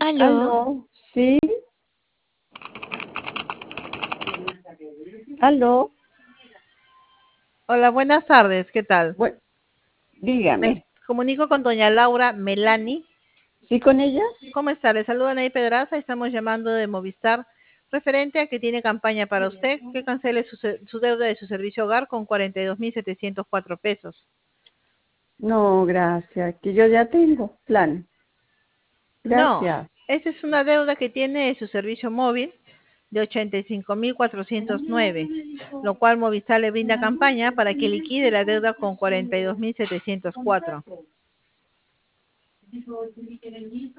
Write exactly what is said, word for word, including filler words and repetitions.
Aló, Aló, sí, aló, hola, buenas tardes, ¿qué tal? bueno, Me dígame, comunico con doña Laura Melani. ¿sí con ella? ¿Cómo está? Le saluda Nay Pedraza, estamos llamando de Movistar referente a que tiene campaña para usted que cancele su, se- su deuda de su servicio hogar con cuarenta y dos mil setecientos cuatro pesos. No, gracias, que yo ya tengo plan, No, gracias. esa es una deuda que tiene de su servicio móvil de ochenta y cinco mil cuatrocientos nueve, lo cual Movistar le brinda campaña para que liquide la deuda con cuarenta y dos mil setecientos cuatro.